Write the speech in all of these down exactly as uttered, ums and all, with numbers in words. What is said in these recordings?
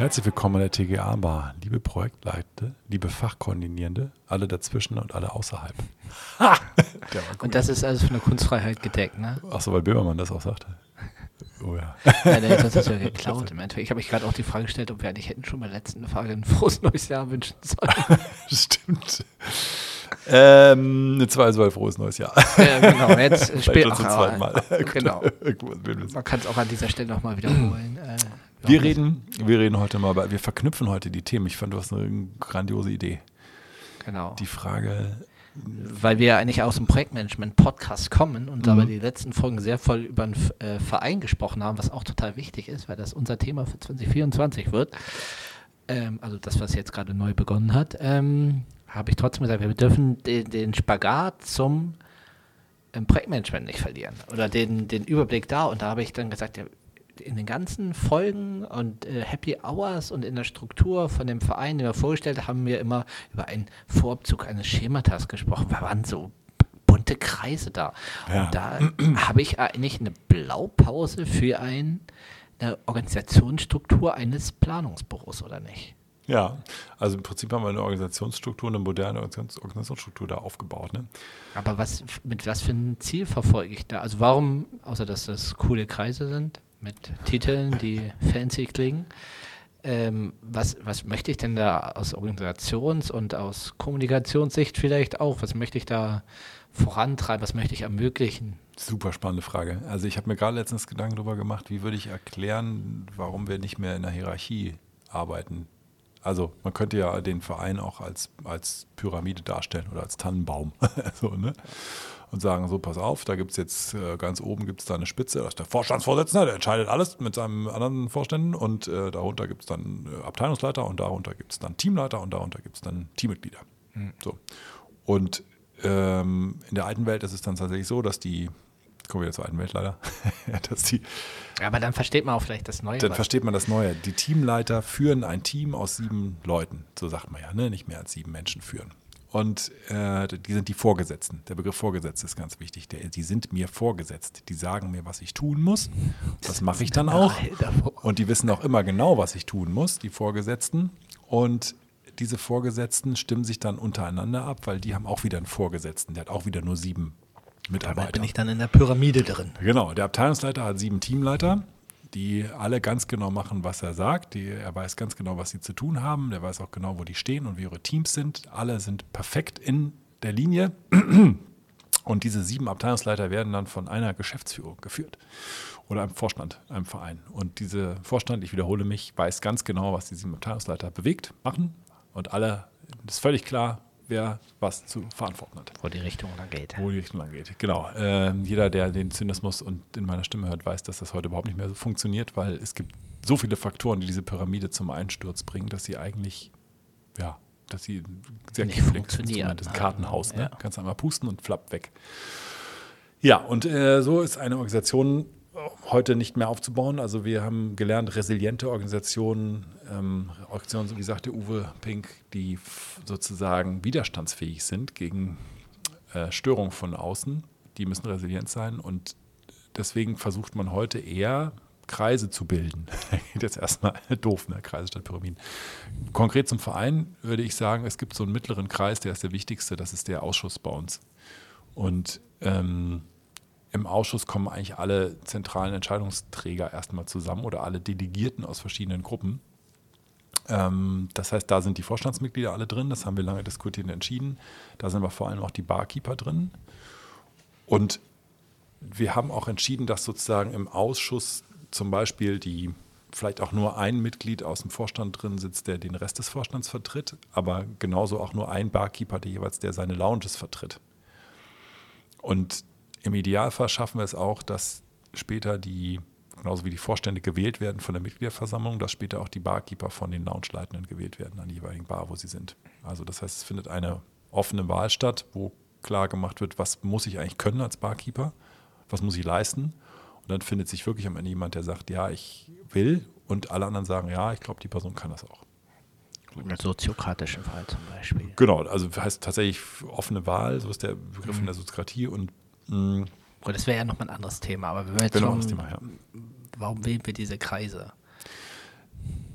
Herzlich willkommen an der T G A-Bar, liebe Projektleiter, liebe Fachkoordinierende, alle dazwischen und alle außerhalb. Ha! Und das ist also von der Kunstfreiheit gedeckt, ne? Achso, weil Böhmermann das auch sagte. Oh ja. Ja, der hat uns das ja geklaut im Endeffekt. Ich habe mich gerade auch die Frage gestellt, ob wir eigentlich hätten schon bei der letzten Frage ein frohes neues Jahr wünschen sollen. Stimmt. Ähm, eine zwei soll frohes neues Jahr. Ja, genau, jetzt spielt schon zum zweiten Mal. Genau. Man kann es auch an dieser Stelle nochmal wiederholen. Äh, wir reden, wir reden heute mal, wir verknüpfen heute die Themen. Ich fand, du hast eine grandiose Idee. Genau. Die Frage... Weil wir ja eigentlich aus dem Projektmanagement-Podcast kommen und mhm. dabei die letzten Folgen sehr voll über einen äh, Verein gesprochen haben, was auch total wichtig ist, weil das unser Thema für zwanzig vierundzwanzig wird. Ähm, also das, was jetzt gerade neu begonnen hat, ähm, habe ich trotzdem gesagt, wir dürfen den, den Spagat zum ähm, Projektmanagement nicht verlieren oder den, den Überblick da. Und da habe ich dann gesagt, ja, in den ganzen Folgen und äh, Happy Hours und in der Struktur von dem Verein, den wir vorgestellt haben, wir immer über einen Vorabzug eines Schematas gesprochen. Da waren so bunte Kreise da. Ja. Und da habe ich eigentlich eine Blaupause für ein, eine Organisationsstruktur eines Planungsbüros, oder nicht? Ja, also im Prinzip haben wir eine Organisationsstruktur, eine moderne Organisationsstruktur da aufgebaut. Ne? Aber was, mit was für ein Ziel verfolge ich da? Also warum, außer dass das coole Kreise sind, mit Titeln, die fancy klingen. Ähm, was, was möchte ich denn da aus Organisations- und aus Kommunikationssicht vielleicht auch? Was möchte ich da vorantreiben? Was möchte ich ermöglichen? Super spannende Frage. Also ich habe mir gerade letztens Gedanken darüber gemacht, wie würde ich erklären, warum wir nicht mehr in der Hierarchie arbeiten. Also man könnte ja den Verein auch als, als Pyramide darstellen oder als Tannenbaum. so, ne? Und sagen, so pass auf, da gibt es jetzt äh, ganz oben gibt es da eine Spitze, das ist der Vorstandsvorsitzende, der entscheidet alles mit seinen anderen Vorständen und äh, darunter gibt es dann äh, Abteilungsleiter und darunter gibt es dann Teamleiter und darunter gibt es dann Teammitglieder. Mhm. So. Und ähm, in der alten Welt ist es dann tatsächlich so, dass die, kommen wir wieder zur alten Welt leider, dass die... Aber dann versteht man auch vielleicht das Neue. Dann was. versteht man das Neue. Die Teamleiter führen ein Team aus sieben Leuten, so sagt man ja, ne? Nicht mehr als sieben Menschen führen. Und äh, die sind die Vorgesetzten. Der Begriff Vorgesetzte ist ganz wichtig. Der, die sind mir vorgesetzt. Die sagen mir, was ich tun muss. Das mache ich dann auch. Und die wissen auch immer genau, was ich tun muss, die Vorgesetzten. Und diese Vorgesetzten stimmen sich dann untereinander ab, weil die haben auch wieder einen Vorgesetzten. Der hat auch wieder nur sieben Mitarbeiter. Da bin ich dann in der Pyramide drin. Genau. Der Abteilungsleiter hat sieben Teamleiter, die alle ganz genau machen, was er sagt. Die, er weiß ganz genau, was sie zu tun haben. Der weiß auch genau, wo die stehen und wie ihre Teams sind. Alle sind perfekt in der Linie. Und diese sieben Abteilungsleiter werden dann von einer Geschäftsführung geführt oder einem Vorstand, einem Verein. Und dieser Vorstand, ich wiederhole mich, weiß ganz genau, was die sieben Abteilungsleiter bewegt, machen. Und alle, das ist völlig klar, wer was zu verantworten hat. Wo die Richtung lang geht. Wo die Richtung lang geht, genau. Äh, jeder, der den Zynismus und in meiner Stimme hört, weiß, dass das heute überhaupt nicht mehr so funktioniert, weil es gibt so viele Faktoren, die diese Pyramide zum Einsturz bringen, dass sie eigentlich, ja, dass sie sehr nicht funktionieren. Das ist ein Kartenhaus, ne? Ja. Kannst einmal pusten und flappt weg. Ja, und äh, so ist eine Organisation heute nicht mehr aufzubauen. Also wir haben gelernt, resiliente Organisationen, ähm, Organisationen, wie sagte Uwe Pink, die f- sozusagen widerstandsfähig sind gegen äh, Störungen von außen. Die müssen resilient sein und deswegen versucht man heute eher Kreise zu bilden. Geht jetzt erstmal doof, ne? Kreise statt Pyramiden. Konkret zum Verein würde ich sagen, es gibt so einen mittleren Kreis, der ist der wichtigste, das ist der Ausschuss bei uns. Und ähm, im Ausschuss kommen eigentlich alle zentralen Entscheidungsträger erstmal zusammen oder alle Delegierten aus verschiedenen Gruppen. Ähm, das heißt, da sind die Vorstandsmitglieder alle drin, das haben wir lange diskutiert und entschieden. Da sind aber vor allem auch die Barkeeper drin. Und wir haben auch entschieden, dass sozusagen im Ausschuss zum Beispiel die vielleicht auch nur ein Mitglied aus dem Vorstand drin sitzt, der den Rest des Vorstands vertritt, aber genauso auch nur ein Barkeeper, der jeweils der seine Lounges vertritt. Und im Idealfall schaffen wir es auch, dass später die, genauso wie die Vorstände gewählt werden von der Mitgliederversammlung, dass später auch die Barkeeper von den Loungeleitenden gewählt werden an die jeweiligen Bar, wo sie sind. Also das heißt, es findet eine offene Wahl statt, wo klar gemacht wird, was muss ich eigentlich können als Barkeeper, was muss ich leisten. Und dann findet sich wirklich am Ende jemand, der sagt, ja, ich will, und alle anderen sagen, ja, ich glaube, die Person kann das auch. In der soziokratischen Wahl zum Beispiel. Genau, also heißt tatsächlich offene Wahl, so ist der Begriff mhm. in der Soziokratie und mh, oh, das wäre ja nochmal ein anderes Thema, aber wenn wir jetzt genau, schon, das Thema, ja. Warum wählen wir diese Kreise?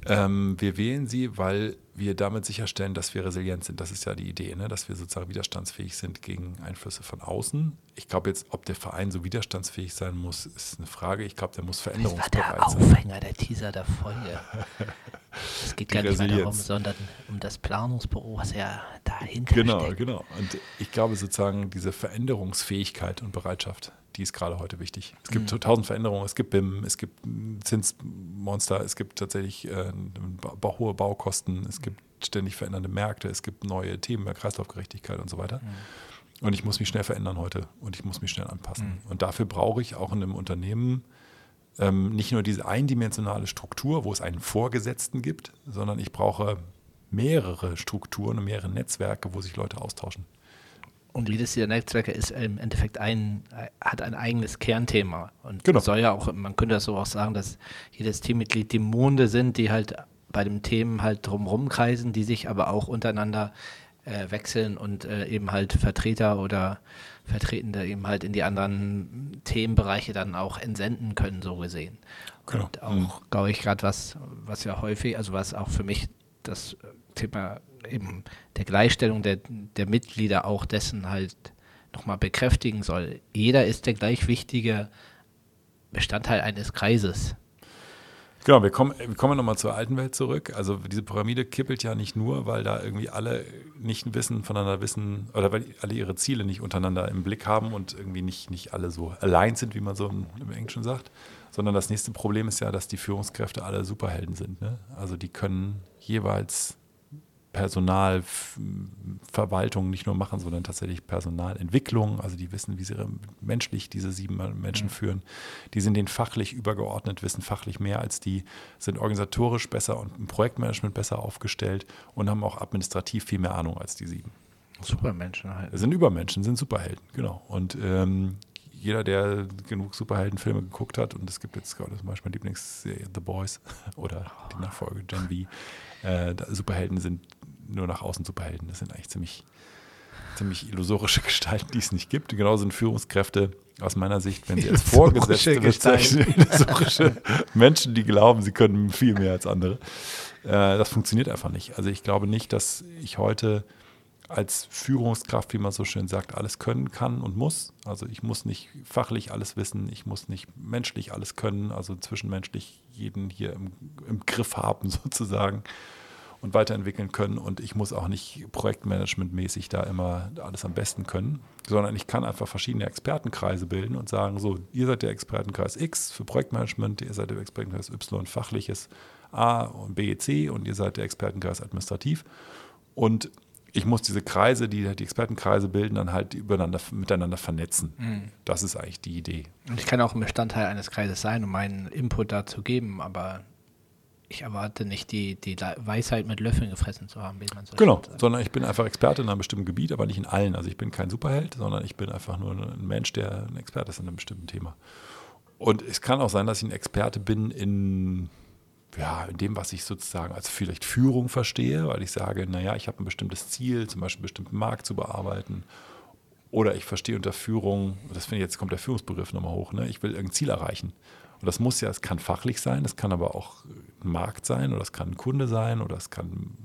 Ähm, wir wählen sie, weil wir damit sicherstellen, dass wir resilient sind. Das ist ja die Idee, ne? Dass wir sozusagen widerstandsfähig sind gegen Einflüsse von außen. Ich glaube jetzt, ob der Verein so widerstandsfähig sein muss, ist eine Frage. Ich glaube, der muss veränderungsbereit sein. Das war der Aufhänger, der Teaser der Folge. Es geht gar nicht mehr darum, sondern um das Planungsbüro, was ja dahinter genau, steckt. Genau, genau. Und ich glaube sozusagen, diese Veränderungsfähigkeit und Bereitschaft, die ist gerade heute wichtig. Es gibt mhm. tausend Veränderungen, es gibt B I M, es gibt Zinsmonster, es gibt tatsächlich äh, ba- hohe Baukosten, es gibt ständig verändernde Märkte, es gibt neue Themen, Kreislaufgerechtigkeit und so weiter. Mhm. Und ich muss mich schnell verändern heute und ich muss mich schnell anpassen. Mhm. Und dafür brauche ich auch in einem Unternehmen ähm, nicht nur diese eindimensionale Struktur, wo es einen Vorgesetzten gibt, sondern ich brauche mehrere Strukturen und mehrere Netzwerke, wo sich Leute austauschen. Und jedes dieser Netzwerke ist im Endeffekt ein, hat ein eigenes Kernthema. Und genau. soll ja auch, man könnte das so auch sagen, dass jedes Teammitglied die Monde sind, die halt bei den Themen halt drumherum kreisen, die sich aber auch untereinander äh, wechseln und äh, eben halt Vertreter oder Vertretende eben halt in die anderen Themenbereiche dann auch entsenden können, so gesehen. Genau. Und auch, mhm. glaube ich, gerade was, was ja häufig, also was auch für mich das Thema eben der Gleichstellung der, der Mitglieder auch dessen halt nochmal bekräftigen soll. Jeder ist der gleich wichtige Bestandteil eines Kreises. Genau, wir kommen, wir kommen nochmal zur alten Welt zurück. Also diese Pyramide kippelt ja nicht nur, weil da irgendwie alle nicht wissen, voneinander wissen, oder weil alle ihre Ziele nicht untereinander im Blick haben und irgendwie nicht, nicht alle so aligned sind, wie man so im, im Englischen sagt, sondern das nächste Problem ist ja, dass die Führungskräfte alle Superhelden sind. Ne? Also die können jeweils Personalverwaltung nicht nur machen, sondern tatsächlich Personalentwicklung. Also die wissen, wie sie menschlich diese sieben Menschen führen. Die sind denen fachlich übergeordnet, wissen fachlich mehr als die, sind organisatorisch besser und im Projektmanagement besser aufgestellt und haben auch administrativ viel mehr Ahnung als die sieben. Supermenschen halt. Sind Übermenschen, sind Superhelden, genau. Und ähm, jeder, der genug Superheldenfilme geguckt hat, und es gibt jetzt gerade zum Beispiel meine Lieblingsserie The Boys oder die Nachfolge Gen V, äh, Superhelden sind nur nach außen Superhelden. Das sind eigentlich ziemlich, ziemlich illusorische Gestalten, die es nicht gibt. Genauso sind Führungskräfte aus meiner Sicht, wenn sie als Vorgesetzte bezeichnen, illusorische Menschen, die glauben, sie können viel mehr als andere. Äh, das funktioniert einfach nicht. Also ich glaube nicht, dass ich heute als Führungskraft, wie man so schön sagt, alles können kann und muss. Also ich muss nicht fachlich alles wissen, ich muss nicht menschlich alles können, also zwischenmenschlich jeden hier im, im Griff haben sozusagen und weiterentwickeln können. Und ich muss auch nicht projektmanagementmäßig da immer alles am besten können, sondern ich kann einfach verschiedene Expertenkreise bilden und sagen, so, ihr seid der Expertenkreis X für Projektmanagement, ihr seid der Expertenkreis Y fachliches A und B, C und ihr seid der Expertenkreis administrativ. Und ich muss diese Kreise, die die Expertenkreise bilden, dann halt übereinander, miteinander vernetzen. Mhm. Das ist eigentlich die Idee. Und ich kann auch ein Bestandteil eines Kreises sein, um meinen Input dazu geben, aber ich erwarte nicht, die, die Weisheit mit Löffeln gefressen zu haben, wie man so Genau, sagt. Sondern ich bin einfach Experte in einem bestimmten Gebiet, aber nicht in allen. Also ich bin kein Superheld, sondern ich bin einfach nur ein Mensch, der ein Experte ist in einem bestimmten Thema. Und es kann auch sein, dass ich ein Experte bin in... ja, in dem, was ich sozusagen als vielleicht Führung verstehe, weil ich sage, naja, ich habe ein bestimmtes Ziel, zum Beispiel einen bestimmten Markt zu bearbeiten. Oder ich verstehe unter Führung, das finde ich, jetzt kommt der Führungsbegriff nochmal hoch, ne? Ich will irgendein Ziel erreichen. Und das muss ja, es kann fachlich sein, das kann aber auch ein Markt sein oder es kann ein Kunde sein oder es kann ein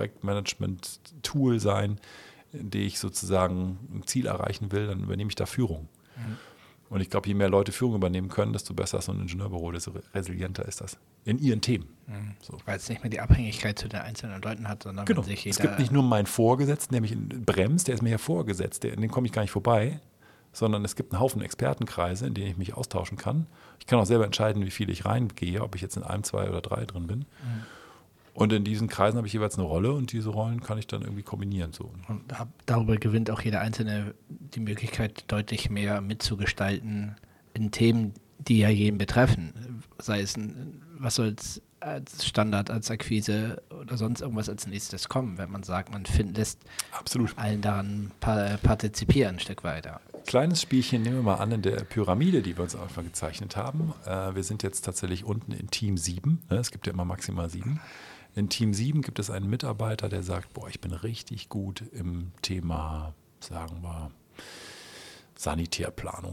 Projektmanagement-Tool sein, in dem ich sozusagen ein Ziel erreichen will, dann übernehme ich da Führung. Mhm. Und ich glaube, je mehr Leute Führung übernehmen können, desto besser ist so ein Ingenieurbüro, desto resilienter ist das in ihren Themen. Mhm. So. Weil es nicht mehr die Abhängigkeit zu den einzelnen Leuten hat, sondern genau. sich jeder... Es gibt nicht nur meinen Vorgesetzten, der mich bremst, der ist mir ja vorgesetzt, der, in den komme ich gar nicht vorbei, sondern es gibt einen Haufen Expertenkreise, in denen ich mich austauschen kann. Ich kann auch selber entscheiden, wie viel ich reingehe, ob ich jetzt in einem, zwei oder drei drin bin. Mhm. Und in diesen Kreisen habe ich jeweils eine Rolle und diese Rollen kann ich dann irgendwie kombinieren. So. Und darüber gewinnt auch jeder Einzelne die Möglichkeit, deutlich mehr mitzugestalten in Themen, die ja jeden betreffen. Sei es, ein, was soll es als Standard, als Akquise oder sonst irgendwas als nächstes kommen, wenn man sagt, man find, lässt Absolut. allen daran pa- partizipieren ein Stück weiter. Kleines Spielchen nehmen wir mal an in der Pyramide, die wir uns einfach gezeichnet haben. Äh, wir sind jetzt tatsächlich unten in Team sieben. Ne? Es gibt ja immer maximal sieben. In Team sieben gibt es einen Mitarbeiter, der sagt, boah, ich bin richtig gut im Thema, sagen wir, Sanitärplanung.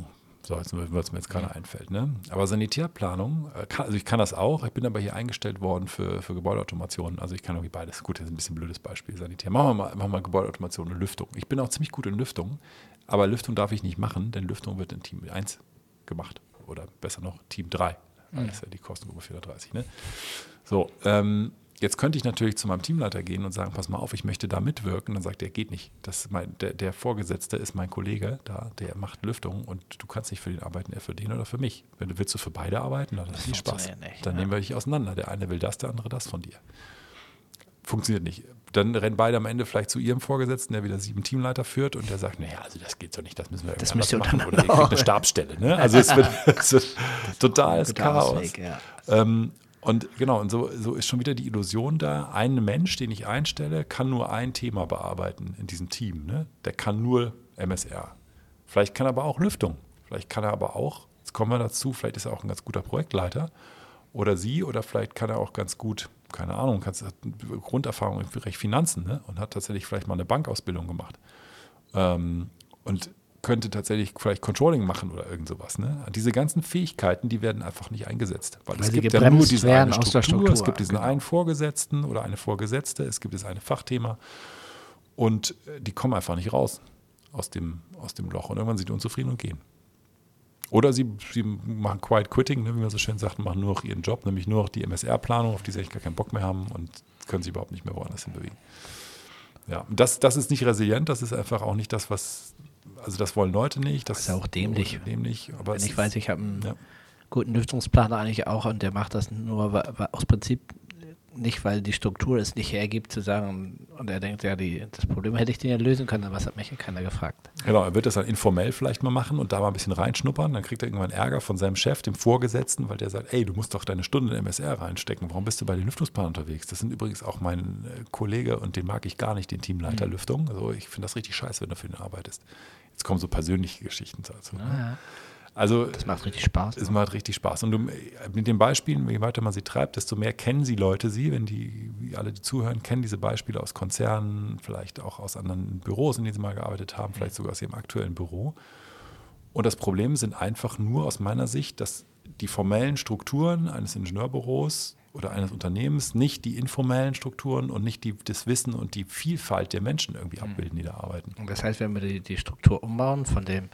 So, jetzt, was mir jetzt gerade einfällt. Ne? Aber Sanitärplanung, kann, also ich kann das auch, ich bin aber hier eingestellt worden für, für Gebäudeautomation. Also ich kann irgendwie beides. Gut, das ist ein bisschen ein blödes Beispiel, Sanitär. Machen wir mal, machen wir mal Gebäudeautomation und Lüftung. Ich bin auch ziemlich gut in Lüftung, aber Lüftung darf ich nicht machen, denn Lüftung wird in Team eins gemacht. Oder besser noch Team drei. Das ist ja die Kostengruppe vierhundertdreißig. Ne? So, ähm, jetzt könnte ich natürlich zu meinem Teamleiter gehen und sagen, pass mal auf, ich möchte da mitwirken. Dann sagt er, geht nicht. Das ist mein, der, der Vorgesetzte ist mein Kollege da, der macht Lüftung und du kannst nicht für den arbeiten, er für den oder für mich. Wenn du willst du für beide arbeiten, dann hat viel Spaß. Nicht, dann ja. nehmen wir dich auseinander. Der eine will das, der andere das von dir. Funktioniert nicht. Dann rennen beide am Ende vielleicht zu ihrem Vorgesetzten, der wieder sieben Teamleiter führt und der sagt, naja, also das geht so nicht, das müssen wir das irgendwie anders machen. Oder ihr kriegt eine Stabsstelle. Ne? Also es wird, es wird totales Chaos. Ausweg, ja. ähm, Und genau, und so, so ist schon wieder die Illusion da, ein Mensch, den ich einstelle, kann nur ein Thema bearbeiten in diesem Team. Ne? Der kann nur M S R. Vielleicht kann er aber auch Lüftung. Vielleicht kann er aber auch, jetzt kommen wir dazu, vielleicht ist er auch ein ganz guter Projektleiter oder sie, oder vielleicht kann er auch ganz gut, keine Ahnung, hat Grunderfahrung im Bereich Finanzen, ne? Und hat tatsächlich vielleicht mal eine Bankausbildung gemacht. Ähm, und könnte tatsächlich vielleicht Controlling machen oder irgend sowas. Ne? Diese ganzen Fähigkeiten, die werden einfach nicht eingesetzt. Weil, weil es gibt ja nur diese eine Struktur, aus der Struktur, es gibt diesen genau. einen Vorgesetzten oder eine Vorgesetzte, es gibt das eine Fachthema und die kommen einfach nicht raus aus dem, aus dem Loch und irgendwann sind die unzufrieden und gehen. Oder sie, sie machen Quiet Quitting, ne, wie man so schön sagt, und machen nur noch ihren Job, nämlich nur noch die M S R-Planung, auf die sie eigentlich gar keinen Bock mehr haben und können sich überhaupt nicht mehr woanders hinbewegen. Ja, das, das ist nicht resilient, das ist einfach auch nicht das, was Also das wollen Leute nicht. Das, das ist auch dämlich. dämlich aber Wenn ich weiß, ich habe einen ja. guten Lüftungsplaner eigentlich auch und der macht das nur weil, weil aus Prinzip nicht, weil die Struktur es nicht hergibt zu sagen und er denkt, ja, die, das Problem hätte ich den ja lösen können, aber das hat mich ja keiner gefragt. Genau, er wird das dann informell vielleicht mal machen und da mal ein bisschen reinschnuppern, dann kriegt er irgendwann Ärger von seinem Chef, dem Vorgesetzten, weil der sagt, ey, du musst doch deine Stunde in M S R reinstecken, warum bist du bei den Lüftungsplanern unterwegs? Das sind übrigens auch mein Kollege und den mag ich gar nicht, den Teamleiter mhm. Lüftung, also ich finde das richtig scheiße, wenn du für ihn arbeitest. Jetzt kommen so persönliche Geschichten dazu. Ja, ja. Also, das macht richtig Spaß. Es macht richtig Spaß. Und du, mit den Beispielen, je weiter man sie treibt, desto mehr kennen sie Leute sie, wenn die, wie alle, die zuhören, kennen diese Beispiele aus Konzernen, vielleicht auch aus anderen Büros, in denen sie mal gearbeitet haben, vielleicht sogar aus ihrem aktuellen Büro. Und das Problem sind einfach nur aus meiner Sicht, dass die formellen Strukturen eines Ingenieurbüros oder eines Unternehmens nicht die informellen Strukturen und nicht die, das Wissen und die Vielfalt der Menschen irgendwie abbilden, die da arbeiten. Und das heißt, wenn wir die, die Struktur umbauen von dem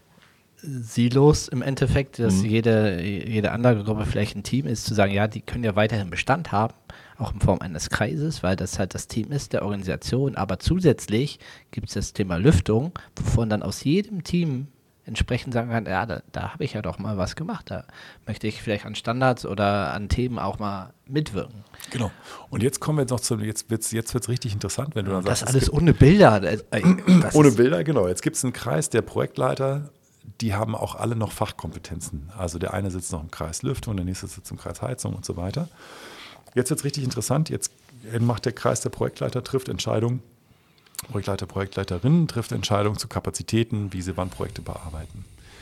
Silos im Endeffekt, dass mhm. jede, jede andere Gruppe vielleicht ein Team ist, zu sagen, ja, die können ja weiterhin Bestand haben, auch in Form eines Kreises, weil das halt das Team ist der Organisation, aber zusätzlich gibt es das Thema Lüftung, wovon dann aus jedem Team entsprechend sagen kann, ja, da, da habe ich ja doch mal was gemacht, da möchte ich vielleicht an Standards oder an Themen auch mal mitwirken. Genau. Und jetzt kommen wir jetzt noch zu, jetzt wird es jetzt wird's richtig interessant, wenn du dann das sagst. Das alles ohne Bilder. Das ohne Bilder, genau. Jetzt gibt es einen Kreis der Projektleiter, die haben auch alle noch Fachkompetenzen. Also der eine sitzt noch im Kreis Lüftung, der nächste sitzt im Kreis Heizung und so weiter. Jetzt wird es richtig interessant. Jetzt macht der Kreis der Projektleiter, trifft Entscheidungen. Projektleiter, Projektleiterinnen trifft Entscheidungen zu Kapazitäten, wie sie wann Projekte bearbeiten.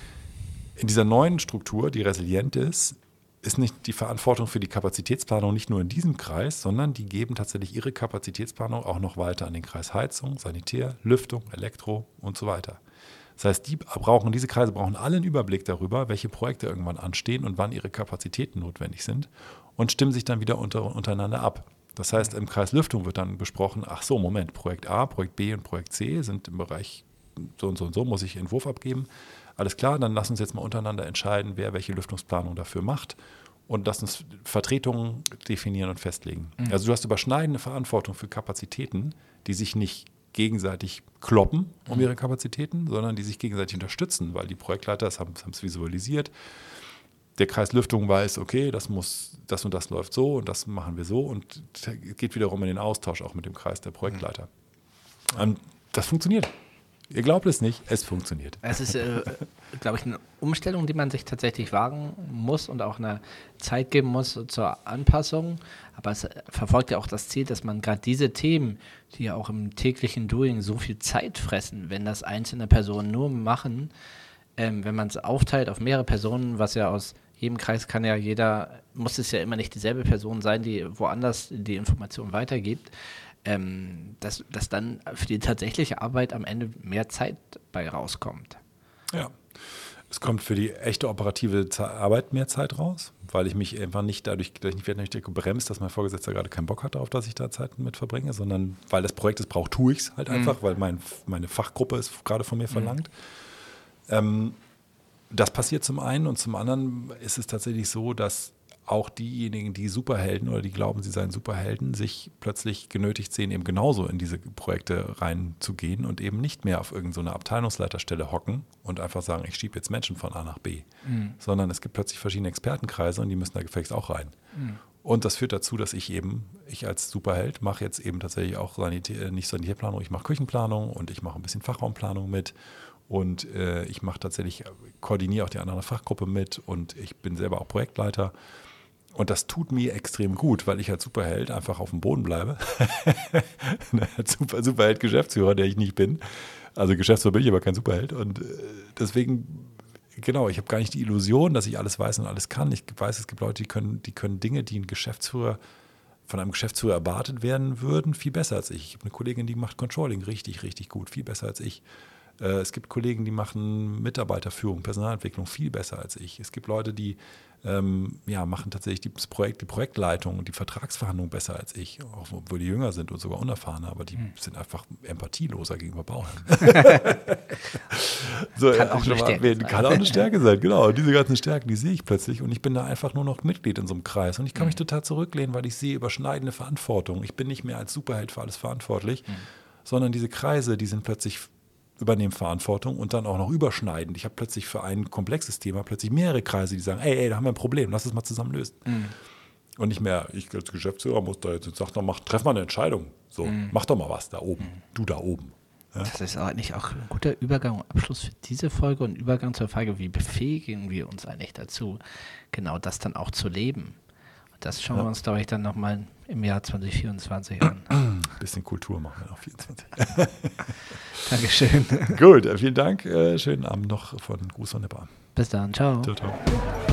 In dieser neuen Struktur, die resilient ist, ist nicht die Verantwortung für die Kapazitätsplanung nicht nur in diesem Kreis, sondern die geben tatsächlich ihre Kapazitätsplanung auch noch weiter an den Kreis Heizung, Sanitär, Lüftung, Elektro und so weiter. Das heißt, die brauchen, diese Kreise brauchen alle einen Überblick darüber, welche Projekte irgendwann anstehen und wann ihre Kapazitäten notwendig sind und stimmen sich dann wieder unter, untereinander ab. Das heißt, im Kreis Lüftung wird dann besprochen, ach so, Moment, Projekt A, Projekt B und Projekt C sind im Bereich so und so und so, muss ich Entwurf abgeben. Alles klar, dann lass uns jetzt mal untereinander entscheiden, wer welche Lüftungsplanung dafür macht und lass uns Vertretungen definieren und festlegen. Mhm. Also du hast überschneidende Verantwortung für Kapazitäten, die sich nicht gegenseitig kloppen um ihre Kapazitäten, sondern die sich gegenseitig unterstützen, weil die Projektleiter haben es visualisiert. Der Kreis Lüftung weiß, okay, das muss, das und das läuft so und das machen wir so und geht wiederum in den Austausch auch mit dem Kreis der Projektleiter. Mhm. Und das funktioniert. Ihr glaubt es nicht, es funktioniert. Es ist, äh, glaube ich, eine Umstellung, die man sich tatsächlich wagen muss und auch eine Zeit geben muss zur Anpassung. Aber es verfolgt ja auch das Ziel, dass man gerade diese Themen, die ja auch im täglichen Doing so viel Zeit fressen, wenn das einzelne Personen nur machen, ähm, wenn man es aufteilt auf mehrere Personen, was ja aus jedem Kreis kann ja jeder, muss es ja immer nicht dieselbe Person sein, die woanders die Information weitergibt, ähm, dass, dass dann für die tatsächliche Arbeit am Ende mehr Zeit bei rauskommt. Ja. Es kommt für die echte operative Arbeit mehr Zeit raus, weil ich mich einfach nicht dadurch, dass ich werde nicht gebremst, dass mein Vorgesetzter gerade keinen Bock hat darauf, dass ich da Zeit mit verbringe, sondern weil das Projekt es braucht, tue ich es halt einfach, mhm. weil mein, meine Fachgruppe es gerade von mir verlangt. Mhm. Ähm, das passiert zum einen und zum anderen ist es tatsächlich so, dass auch diejenigen, die Superhelden oder die glauben, sie seien Superhelden, sich plötzlich genötigt sehen, eben genauso in diese Projekte reinzugehen und eben nicht mehr auf irgendeine Abteilungsleiterstelle hocken und einfach sagen, ich schiebe jetzt Menschen von A nach B, mhm. sondern es gibt plötzlich verschiedene Expertenkreise und die müssen da gefälligst auch rein. Mhm. Und das führt dazu, dass ich eben, ich als Superheld mache jetzt eben tatsächlich auch Sanitär, nicht Sanitärplanung, ich mache Küchenplanung und ich mache ein bisschen Fachraumplanung mit. Und äh, ich mache tatsächlich, koordiniere auch die andere Fachgruppe mit und ich bin selber auch Projektleiter. Und das tut mir extrem gut, weil ich als Superheld einfach auf dem Boden bleibe. als Super, Superheld-Geschäftsführer, der ich nicht bin. Also Geschäftsführer bin ich, aber kein Superheld. Und äh, deswegen, genau, ich habe gar nicht die Illusion, dass ich alles weiß und alles kann. Ich weiß, es gibt Leute, die können, die können Dinge, die ein Geschäftsführer von einem Geschäftsführer erwartet werden würden, viel besser als ich. Ich habe eine Kollegin, die macht Controlling richtig, richtig gut, viel besser als ich. Es gibt Kollegen, die machen Mitarbeiterführung, Personalentwicklung viel besser als ich. Es gibt Leute, die ähm, ja, machen tatsächlich das Projekt, die Projektleitung und die Vertragsverhandlung besser als ich, auch obwohl die jünger sind und sogar unerfahrener, aber die hm. sind einfach empathieloser gegenüber Bauern. so, kann, auch eine Stärke sein. kann auch eine Stärke sein, genau. Und diese ganzen Stärken, die sehe ich plötzlich und ich bin da einfach nur noch Mitglied in so einem Kreis und ich kann hm. mich total zurücklehnen, weil ich sehe überschneidende Verantwortung. Ich bin nicht mehr als Superheld für alles verantwortlich, hm. sondern diese Kreise, die sind plötzlich übernehmen Verantwortung und dann auch noch überschneidend. Ich habe plötzlich für ein komplexes Thema plötzlich mehrere Kreise, die sagen, ey, ey, da haben wir ein Problem, lass es mal zusammen lösen. Mhm. Und nicht mehr, ich als Geschäftsführer muss da jetzt, sag doch, mach, treff mal eine Entscheidung. So, mhm. mach doch mal was da oben, mhm. du da oben. Ja? Das ist eigentlich auch ein guter Übergang und Abschluss für diese Folge und Übergang zur Frage, wie befähigen wir uns eigentlich dazu, genau das dann auch zu leben. Das schauen ja. wir uns, glaube ich, dann nochmal im Jahr zwanzig vierundzwanzig an. Ein bisschen Kultur machen wir noch vierundzwanzig. Dankeschön. Gut, vielen Dank. Schönen Abend noch von Gruß von der Bahn. Bis dann. Ciao. Ciao, ciao.